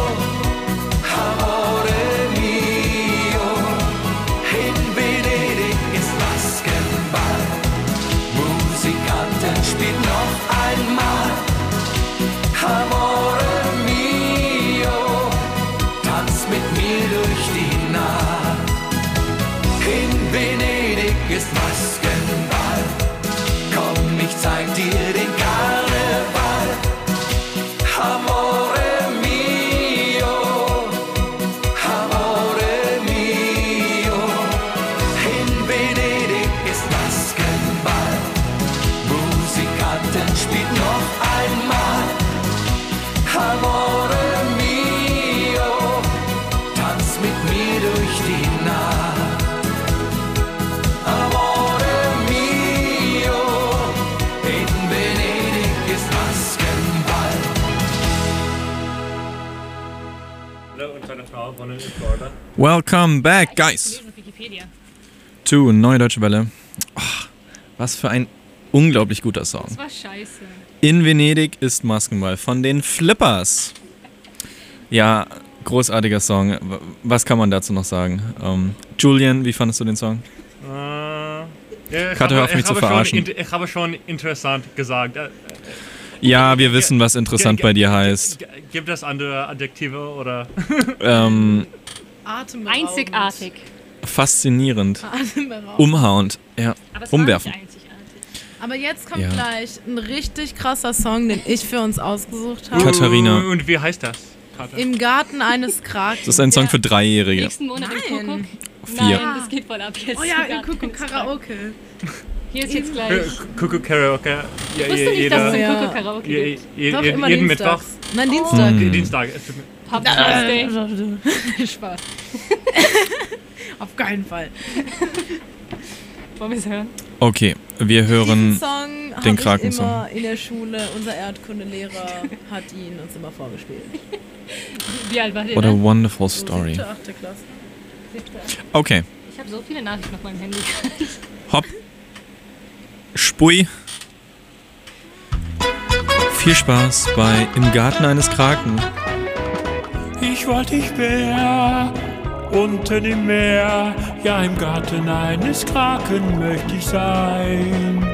Speaker 7: Welcome back, guys, to Neue Deutsche Welle. Oh, was für ein unglaublich guter Song.
Speaker 5: Das war scheiße.
Speaker 7: In Venedig ist Maskenball von den Flippers. Ja, großartiger Song. Was kann man dazu noch sagen? Ähm, Julian, wie fandest du den Song?
Speaker 6: Äh, ja, ich,
Speaker 7: Karte, hör auf
Speaker 6: habe,
Speaker 7: mich
Speaker 6: ich,
Speaker 7: zu
Speaker 6: habe
Speaker 7: verarschen.
Speaker 6: schon, ich habe schon interessant gesagt. Äh,
Speaker 7: Ja, wir wissen, was interessant bei dir heißt.
Speaker 6: Gibt es andere Adjektive oder?
Speaker 7: Ähm,
Speaker 10: Atemberaubend.
Speaker 5: Einzigartig.
Speaker 7: faszinierend.
Speaker 10: Atemberaubend.
Speaker 7: Umhauend. Ja.
Speaker 5: Aber es war
Speaker 7: Umwerfend.
Speaker 5: nicht einzigartig.
Speaker 10: Aber jetzt kommt
Speaker 7: Ja.
Speaker 10: gleich ein richtig krasser Song, den ich für uns ausgesucht habe.
Speaker 7: Katharina.
Speaker 6: Und wie heißt das? Karte.
Speaker 10: Im Garten eines Krakens.
Speaker 7: Das ist ein Song für Dreijährige.
Speaker 5: Nächsten Monat im Kuckuck.
Speaker 7: Vier.
Speaker 5: Nein, das geht voll ab jetzt.
Speaker 10: Oh ja,
Speaker 5: Sogar.
Speaker 10: im Kuckuck Karaoke.
Speaker 5: Hier ist jetzt
Speaker 6: Äh,
Speaker 5: gleich.
Speaker 6: Kuckuck Karaoke. Ja,
Speaker 5: Ich wusste nicht,
Speaker 6: jeder,
Speaker 5: dass es
Speaker 10: Ja.
Speaker 5: im Kuckuck Karaoke
Speaker 6: je,
Speaker 5: gibt.
Speaker 6: je,
Speaker 10: Doch,
Speaker 6: je,
Speaker 10: immer
Speaker 6: jeden Mittwoch.
Speaker 10: dienstags. Nein, Dienstag.
Speaker 7: Hm.
Speaker 6: Dienstag. es tut mir-
Speaker 5: Pub Thursday.
Speaker 10: Äh, Spaß. Auf keinen Fall.
Speaker 5: Wollen wir es hören?
Speaker 7: Okay, wir
Speaker 10: Diesen
Speaker 7: hören
Speaker 10: Song
Speaker 7: den
Speaker 10: habe ich
Speaker 7: Krakensong.
Speaker 10: immer in der Schule. Unser Erdkundelehrer hat ihn uns immer vorgespielt.
Speaker 5: Wie alt war der?
Speaker 7: What a
Speaker 5: da?
Speaker 7: wonderful
Speaker 10: So
Speaker 7: story.
Speaker 10: siebte, achte Klasse.
Speaker 7: Okay,
Speaker 5: Ich habe so viele Nachrichten auf meinem Handy.
Speaker 7: hopp. Spui. Viel Spaß bei Im Garten eines Kraken.
Speaker 13: Ich wollte ich wär unten im Meer, ja im Garten eines Kraken möchte ich sein.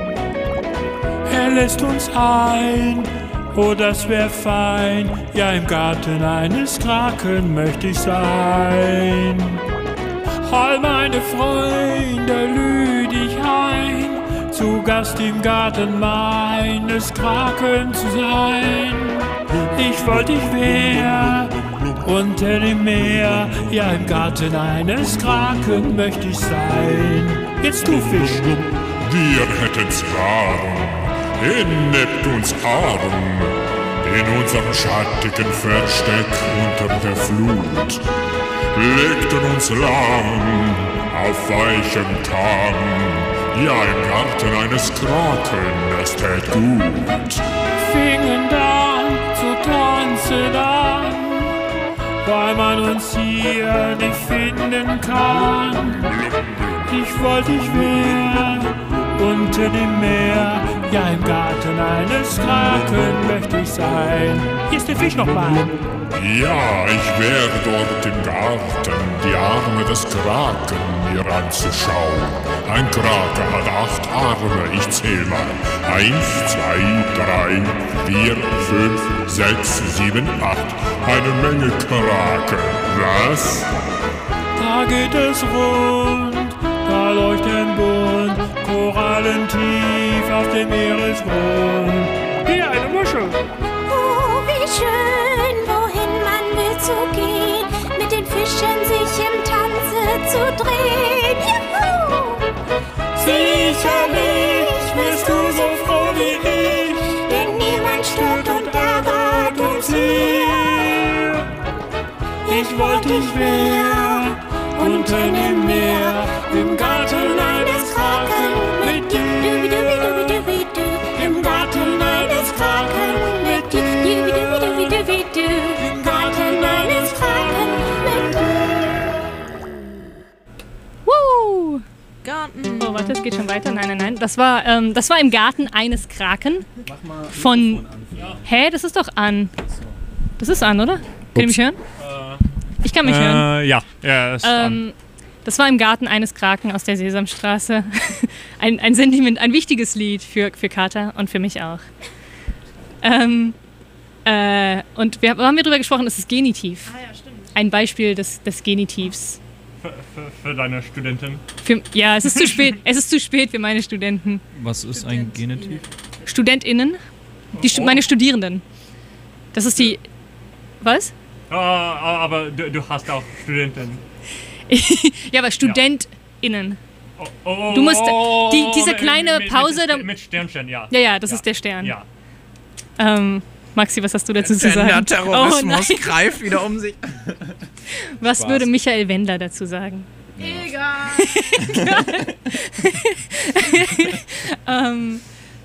Speaker 13: Er lässt uns ein, oh das wär fein, ja im Garten eines Kraken möchte ich sein. All meine Freunde lüd ich ein, zu Gast im Garten meines Kraken zu sein. Ich wollte ich wär unten im Meer, ja im Garten eines Kraken möchte ich sein. Jetzt du Fisch.
Speaker 14: Wir hätten's gern in Neptuns Arm, in unserem schattigen Versteck unter der Flut, legten uns lang auf weichem Tang, ja im Garten eines Kraken, das tät gut.
Speaker 13: Fingen dann zu tanzen an, weil man uns hier nicht finden kann. Ich wollte ich wär unten im Meer, ja im Garten eines Kraken möchte ich sein. Hier ist der Fisch nochmal.
Speaker 14: Ja, ich wär dort im Garten, die Arme des Kraken mir anzuschauen. Ein Krake hat acht Arme, ich zähl mal. Eins, zwei, drei, vier, fünf, sechs, sieben, acht. Eine Menge Krake, was?
Speaker 13: Da geht es rund, da leuchten bunt Korallen tief auf dem Meeresgrund. Hier eine Muschel.
Speaker 15: Oh, wie schön, wohin man will zu gehen, mit den Fischen sich im Tanze zu drehen. Juhu!
Speaker 13: Sicherlich wirst du so froh wie ich,
Speaker 15: Denn niemand stört und ärgert uns hier.
Speaker 13: ich wollte ich wär unten im Meer, im Garten eines Kraken mit dir. Im Garten eines Kraken mit dir. Im Garten eines Kraken mit dir.
Speaker 5: Woo!
Speaker 10: Garten.
Speaker 5: Oh, warte, es geht schon weiter. Nein, nein, nein. Das war, ähm, das war im Garten eines Kraken.
Speaker 7: Mach mal
Speaker 5: Von. Hä? Das ist doch an. Das ist an, oder? Könnt ihr mich hören? Ich kann mich hören.
Speaker 6: Äh, ja, ja, ist an.
Speaker 5: Ähm, das war im Garten eines Kraken aus der Sesamstraße. ein, ein Sentiment, ein wichtiges Lied für, für Carter und für mich auch. Ähm, äh, und wir haben wir darüber gesprochen, es ist Genitiv.
Speaker 10: Ah ja, stimmt.
Speaker 5: Ein Beispiel des, des Genitivs.
Speaker 6: Für, für, für deine Studentin.
Speaker 5: Für, ja, es ist zu spät. Es ist zu spät für meine Studenten.
Speaker 7: Was ist ein Genitiv?
Speaker 5: StudentInnen. Die, Stu- meine Studierenden. Das ist die. Was?
Speaker 6: Ah, aber du, du hast auch Studentin.
Speaker 5: Ja, aber StudentInnen.
Speaker 6: Oh, oh,
Speaker 5: Du musst.
Speaker 6: oh,
Speaker 5: Die, diese
Speaker 6: mit-
Speaker 5: kleine
Speaker 6: mit,
Speaker 5: Pause. da-
Speaker 6: Mit, mit Sternchen, ja.
Speaker 5: Ja, ja, das ist der Stern.
Speaker 6: Ja.
Speaker 5: Ähm, Maxi, was hast du dazu zu
Speaker 7: Der
Speaker 5: sagen?
Speaker 7: Terrorismus
Speaker 5: Oh nein.
Speaker 7: greift wieder um sich.
Speaker 5: Was
Speaker 7: Spaß.
Speaker 5: würde Michael Wendler dazu sagen?
Speaker 10: Egal.
Speaker 5: ähm,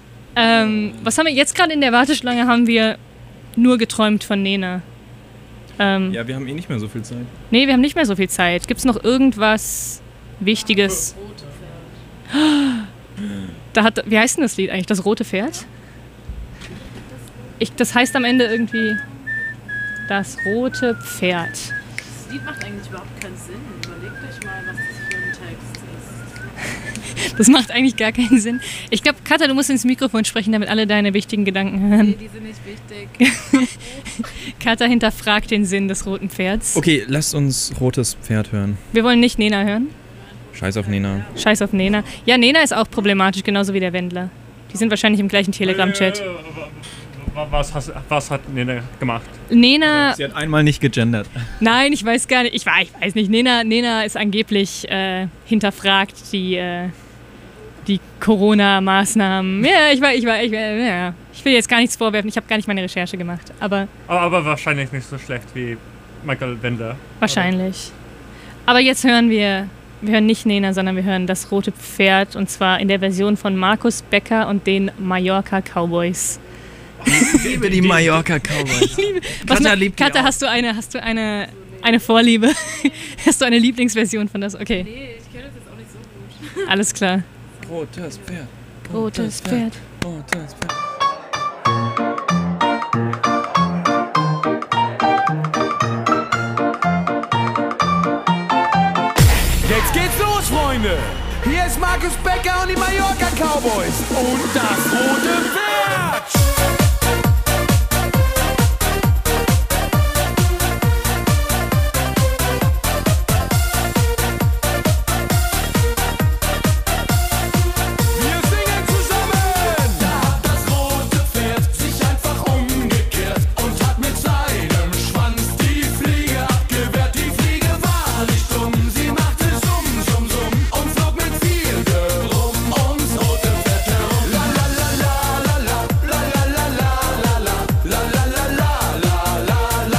Speaker 5: ähm, was haben wir jetzt gerade in der Warteschlange? Haben wir nur geträumt von Nena. Ähm,
Speaker 7: ja, wir haben eh nicht mehr so viel Zeit.
Speaker 5: Nee, wir haben nicht mehr so viel Zeit. Gibt es noch irgendwas Wichtiges? Da hat, wie heißt denn das Lied eigentlich? Das rote Pferd? Ich, das heißt am Ende irgendwie das rote Pferd.
Speaker 10: Das Lied macht eigentlich überhaupt keinen Sinn. Überlegt euch mal, was das für ein Text ist.
Speaker 5: Das macht eigentlich gar keinen Sinn. Ich glaube, Katha, du musst ins Mikrofon sprechen, damit alle deine wichtigen Gedanken hören.
Speaker 10: Nee, die sind nicht wichtig.
Speaker 5: Katha hinterfragt den Sinn des roten Pferds.
Speaker 7: Okay, lasst uns rotes Pferd hören.
Speaker 5: Wir wollen nicht Nena hören.
Speaker 7: Scheiß auf Nena.
Speaker 5: Scheiß auf Nena. Ja, Nena ist auch problematisch, genauso wie der Wendler. Die sind wahrscheinlich im gleichen Telegram-Chat.
Speaker 6: Was, hast, was hat Nena gemacht?
Speaker 5: Nena...
Speaker 7: Sie hat einmal nicht gegendert.
Speaker 5: Nein, ich weiß gar nicht. Ich weiß, ich weiß nicht. Nena, Nena ist angeblich äh, hinterfragt die, äh, die Corona-Maßnahmen. Ja, ich weiß, ich weiß, ich, ja. Ich will jetzt gar nichts vorwerfen. Ich habe gar nicht meine Recherche gemacht. Aber,
Speaker 6: aber, aber wahrscheinlich nicht so schlecht wie Michael Wendler.
Speaker 5: Wahrscheinlich. Aber jetzt hören wir... Wir hören nicht Nena, sondern wir hören das rote Pferd. Und zwar in der Version von Markus Becker und den Mallorca Cowboys.
Speaker 7: Ich liebe die Mallorca Cowboys.
Speaker 5: Ich liebe. Was Katha, liebt Katha hast du eine, hast du eine, eine Vorliebe? Hast du eine Lieblingsversion von das? Okay.
Speaker 10: Nee, ich kenne das jetzt auch nicht so gut.
Speaker 5: Alles klar.
Speaker 7: Rotes Pferd.
Speaker 5: Rotes Pferd.
Speaker 7: Rotes Pferd.
Speaker 12: Jetzt geht's los, Freunde! Hier ist Markus Becker und die Mallorca Cowboys und das rote Pferd! Wir singen zusammen! Da hat das rote Pferd sich einfach umgekehrt und hat mit seinem Schwanz die Fliege abgewehrt. Die Fliege war nicht dumm, sie machte Summ, Summ, Summ und flog mit viel Gerumm ums rote Pferd herum. La la la la la la la la la la la la la la la la la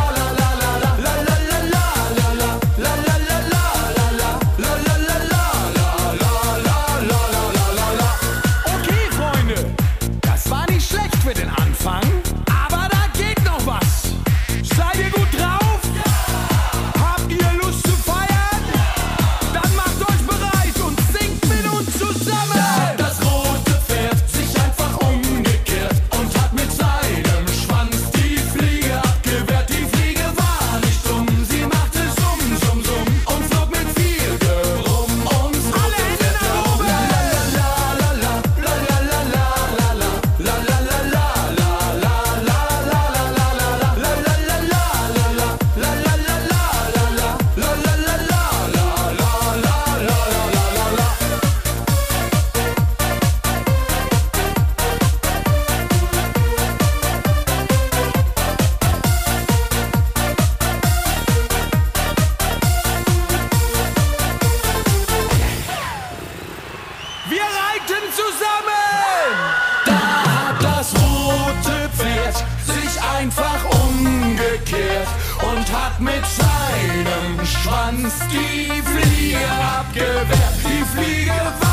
Speaker 12: Okay, Freunde, das war nicht schlecht für den Anfang, aber da geht noch was. Seid ihr gut drauf? Habt ihr Lust zu feiern? Dann macht euch bereit und singt mit uns zusammen. Da hat das rote Pferd sich einfach umgekehrt und hat mit seinem Schwanz die Fliege abgewehrt. Die Fliege war nicht dumm, sie machte Summ, Summ, Summ und flog mit viel Gerumm ums rote Pferd herum. La la la la la la la la la la la la la la la la Wir reiten zusammen! Da hat das rote Pferd sich einfach umgekehrt und hat mit seinem Schwanz die Fliege abgewehrt. Die Fliege war